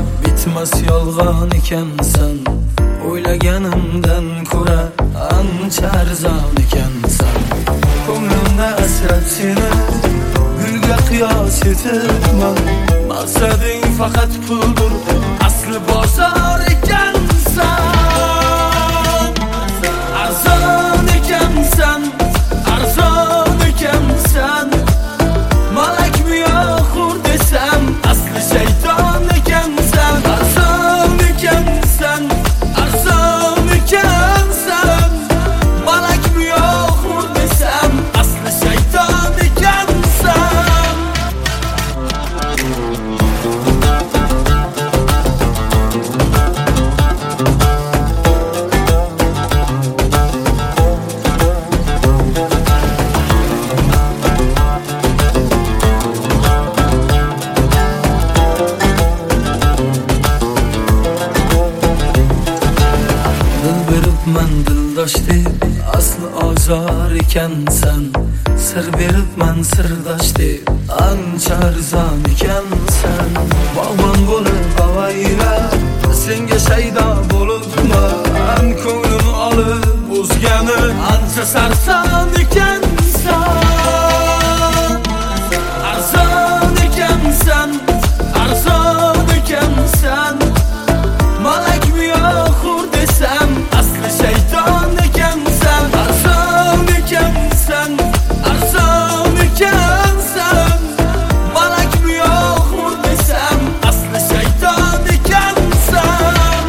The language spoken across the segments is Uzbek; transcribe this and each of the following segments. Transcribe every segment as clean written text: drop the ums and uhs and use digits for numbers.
bitmas yolg'on ekansan. O'ylaganimdan ko'ra ancha arzon ekansan. Ko'nglimda asrab seni gulga qiyos etibman. Maqsading faqat puldir, asli bozor ekansan. Arzon ekansan, arzon ekansan. Malakmi yo'qur desam, asli shayton ekansan. Arzon ekansan, arzon ekansan. Malakmi yo'qur desam, asli shayton ekansan. Beribman dildosh deb asli ozor ekansan. Sir beribman sirdosh deb ancha arzon ekansan. Bog'bon bo'lib avayla senga shaydo bo'libman. Ko'nglimni olib o'zgani ancha sarson ekansan. Arzon ekansan, arzon ekansan. Malakmi yo'qur desam, asli shayton ekansan. Arzon ekansan, arzon ekansan. Malakmi yo'qur desam, asli shayton ekansan.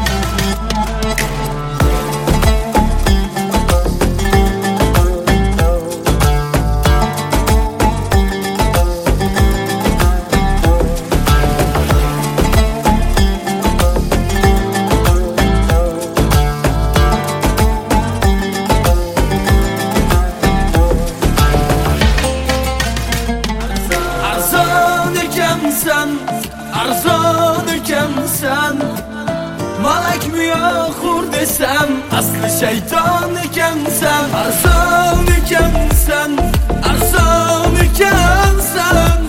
Arzon ekansan, malakmi yo'qur desam, asli shayton ekansan. Arzon ekansan, arzon ekansan.